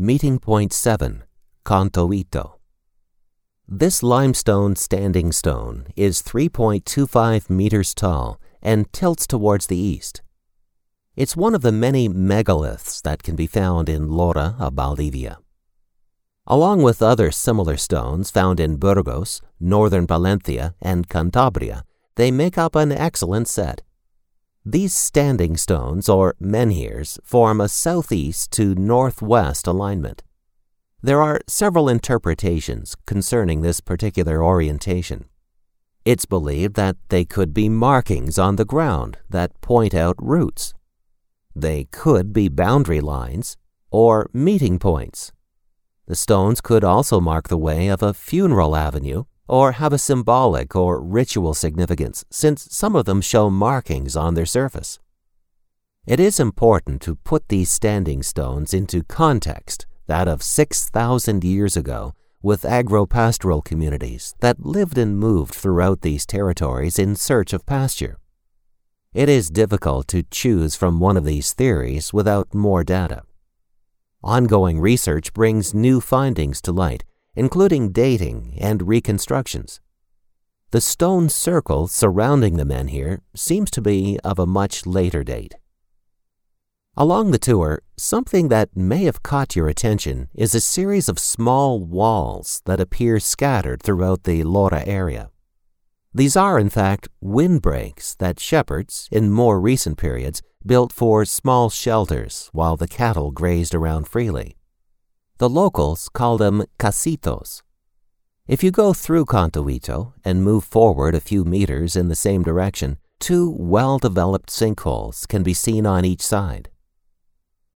Meeting Point 7, Cantoito. This limestone standing stone is 3.25 meters tall and tilts towards the east. It's one of the many megaliths that can be found in Lora of Valdivia. Along with other similar stones found in Burgos, northern Valencia, and Cantabria, they make up an excellent set. These standing stones, or menhirs, form a southeast to northwest alignment. There are several interpretations concerning this particular orientation. It's believed that they could be markings on the ground that point out routes. They could be boundary lines or meeting points. The stones could also mark the way of a funeral avenue or have a symbolic or ritual significance, since some of them show markings on their surface. It is important to put these standing stones into context, that of 6,000 years ago, with agro-pastoral communities that lived and moved throughout these territories in search of pasture. It is difficult to choose from one of these theories without more data. Ongoing research brings new findings to light, including dating and reconstructions. The stone circle surrounding the menhir seems to be of a much later date. Along the tour, something that may have caught your attention is a series of small walls that appear scattered throughout the Lora area. These are, in fact, windbreaks that shepherds, in more recent periods, built for small shelters while the cattle grazed around freely. The locals call them casitos. If you go through Cantoito and move forward a few meters in the same direction, two well-developed sinkholes can be seen on each side.